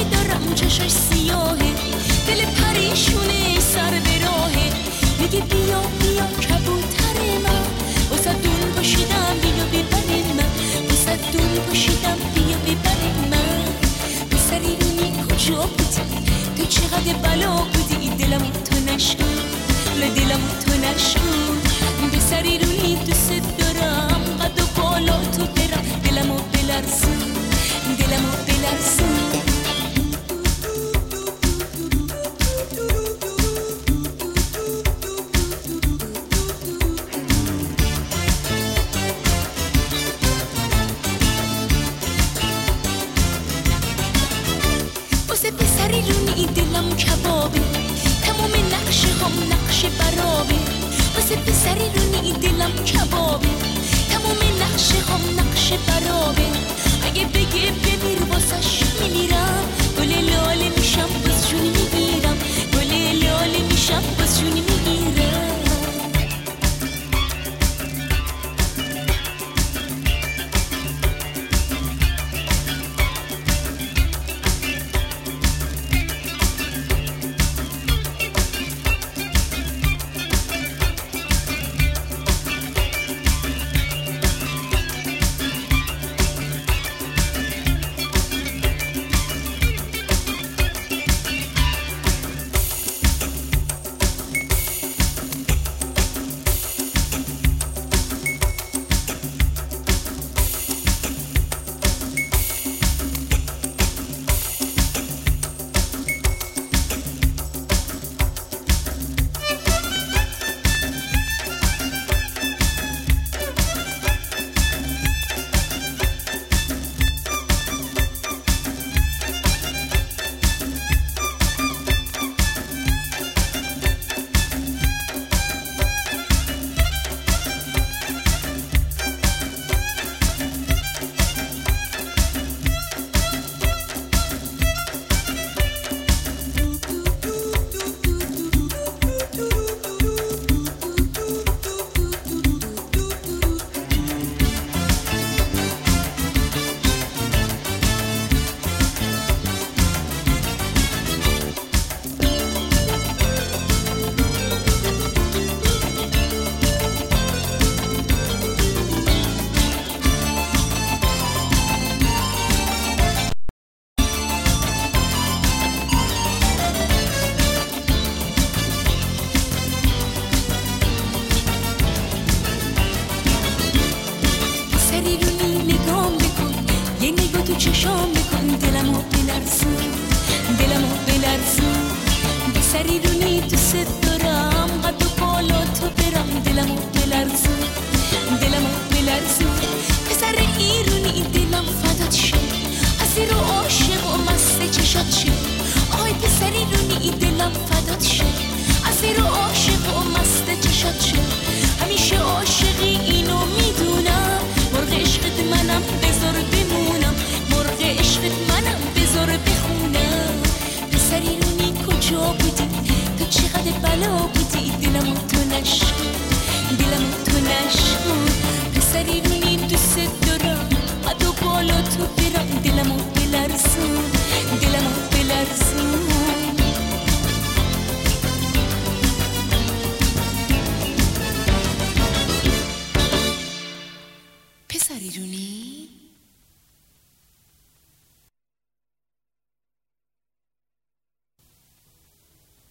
دارم چشاش سیاهه، دل پریشونه سر به راهه، میگه بیا بیا کبوتر من، واسه دون پاشیدم بیا ببری من، واسه دون پاشیدم بیا ببری من. پسری رونی کجا بودی؟ تو چقدر بلا بودی؟ دلمو تو نشکن، دلمو تو نشکن. پسری رونی دوست دارم، قد و بالا تو برم، دلمو بلرزون، دلمو بلرزون. واسه پسری رونی دلم کبابه، تمام نقشه هم نقشه برابه. واسه پسری رونی دلم کبابه، تمام نقشه هم نقشه برابه. اگه بگه بمیر واسش میمیرم، گل لاله میشم باز جونی میگیرم، گل لاله میشم باز جونی میگیرم. چشام بکن، دلمو بلرزون، دلمو بلرزون. پسری رونی دوست دارم، قد و بالا تو برم، دلمو بلرزون، دلمو بلرزون. پسر ایرونی دلم فدات شه،